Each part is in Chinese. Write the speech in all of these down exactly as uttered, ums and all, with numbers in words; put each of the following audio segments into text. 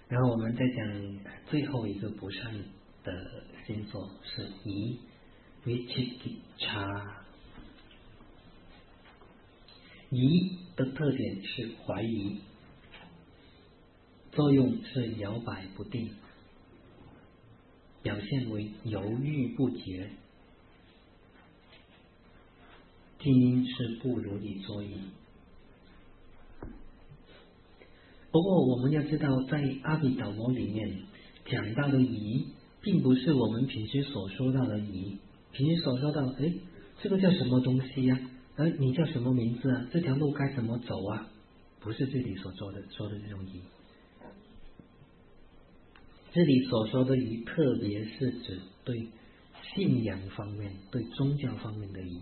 然后我们再讲最后一个不善的星座是疑 Vicikiccha。疑的特点是怀疑，作用是摇摆不定，表现为犹豫不决，静音是不如理作意。不过我们要知道，在阿毗达摩里面讲到的疑，并不是我们平时所说到的疑。平时所说到，哎，这个叫什么东西呀、啊？哎，你叫什么名字啊？这条路该怎么走啊？不是这里所说的说的这种疑。这里所说的疑，特别是指对信仰方面、对宗教方面的疑。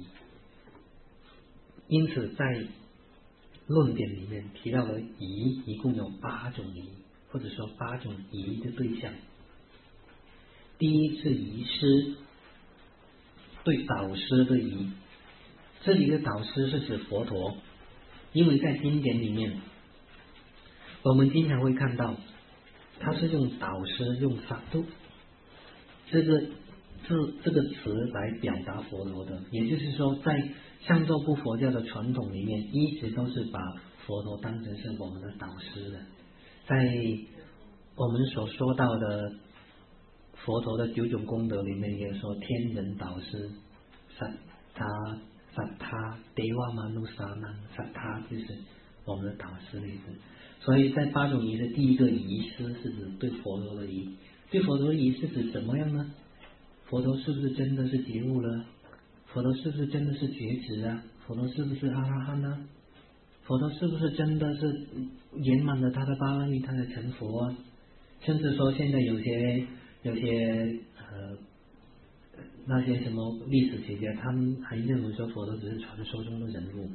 因此，在论点里面提到了疑，一共有八种疑，或者说八种疑的对象。第一是疑师，对导师的疑。这里的导师是指佛陀，因为在经典里面，我们经常会看到，他是用导师、用萨度这个字这个词来表达佛陀的。也就是说，在上座部佛教的传统里面，一直都是把佛陀当成是我们的导师的。在我们所说到的佛陀的九种功德里面，也说天人导师，萨他。萨他德瓦玛努萨南，萨他就是我们的导师的意思。所以在八种疑的第一个疑师是指对佛陀的疑。对佛陀的疑是指怎么样呢？佛陀是不是真的是觉悟了？佛陀是不是真的是觉知啊？佛陀是不是阿拉汉呢？佛陀是不是真的是圆满了他的八万亿，他的成佛啊？甚至说现在有些有些呃。那些什么历史学家，他们还认为说佛陀只是传说中的人物，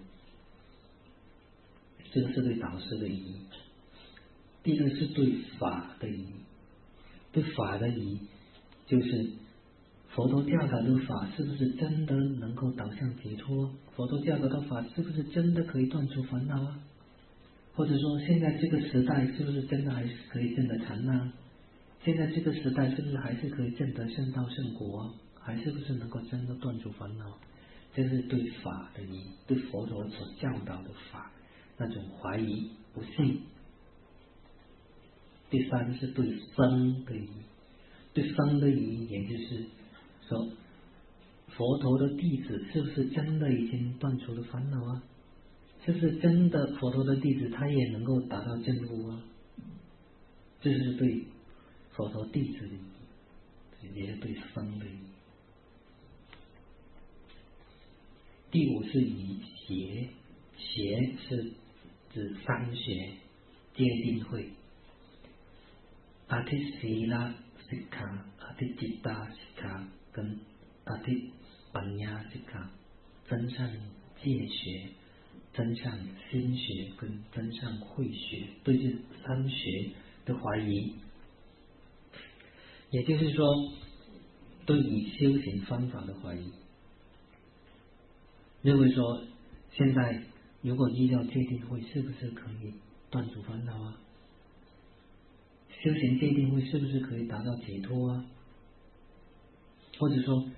这个是对导师的疑。第二是对法的疑，对法的疑就是佛陀教导的法是不是真的能够导向解脱？佛陀教导的法是不是真的可以断除烦恼啊？或者说现在这个时代是不是真的还是可以证得禅呢？现在这个时代是不是还是可以证得圣道圣果啊？还是不是能够真的断除烦恼？这是对法的疑，对佛陀所教导的法那种怀疑不信。第三是对僧的疑，对僧的疑，也就是说佛陀的弟子是不是真的已经断除了烦恼啊？是不是真的佛陀的弟子他也能够达到证悟啊？这是对佛陀弟子的疑，也是对僧的疑。第五是疑邪，邪是指三学戒定慧，阿提ศี拉悉卡、阿提吉达悉卡跟阿提ปัญญา悉卡，真善戒学、真善心学跟真善慧学，对这三学的怀疑，也就是说对于修行方法的怀疑。认为说，现在如果依照戒定慧，是不是可以断除烦恼啊？修行戒定慧是不是可以达到解脱啊？或者说，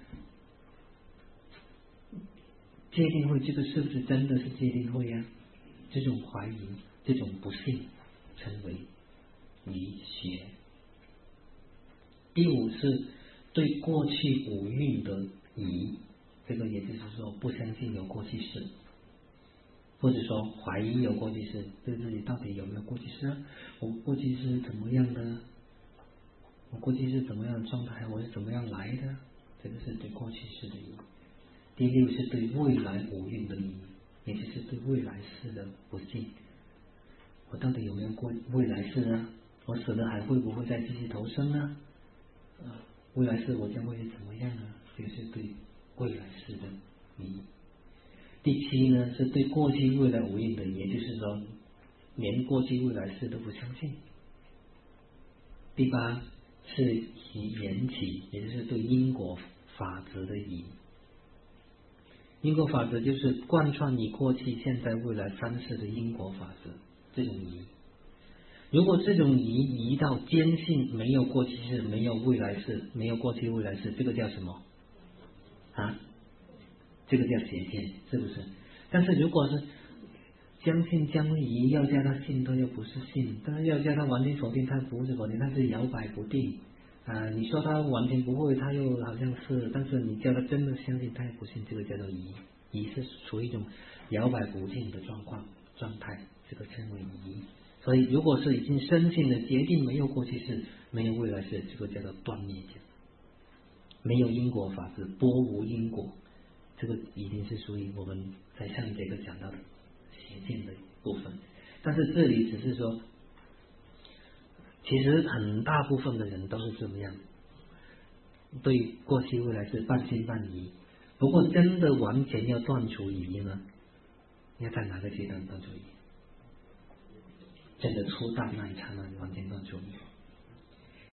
戒定慧这个是不是真的是戒定慧啊？这种怀疑，这种不信，称为疑邪。第五是对过去五蕴的疑。这个也就是说不相信有过去式，或者说怀疑有过去式，对自己到底有没有过去式啊？我过去是怎么样的？我过去是怎么样的状态？我是怎么样来的？这个是对过去式的疑。第六是对未来五蕴的疑，也就是对未来世的不信。我到底有没有过未来世啊？我死了还会不会再继续投生啊？啊，未来世我将会是怎么样啊？这个是对未来世的疑。第七呢，是对过去未来无印的，也就是说连过去未来世都不相信。第八是疑缘起，也就是对因果法则的疑。因果法则就是贯穿你过去、现在、未来三世的因果法则，这种疑。 如果这种疑疑到坚信没有过去式，没有未来式，没有过去未来式，这个叫什么啊？这个叫邪见，是不是？但是如果是将信将疑，要叫他信，他又不是信；但是要叫他完全否定，他不是否定，他是摇摆不定啊。你说他完全不会，他又好像是；但是你叫他真的相信，他也不信。这个叫做疑，疑是处于一种摇摆不定的状况状态，这个称为疑。所以，如果是已经深信的决定没有过去式，没有未来式，这个叫做断灭见，没有因果法则，多无因果。这个已经是属于我们在上一节课讲到的邪见的部分。但是这里只是说，其实很大部分的人都是这么样，对过去未来是半信半疑。不过真的完全要断除疑呢，要在哪个阶段断除疑？真的出大那一刹那完全断除疑。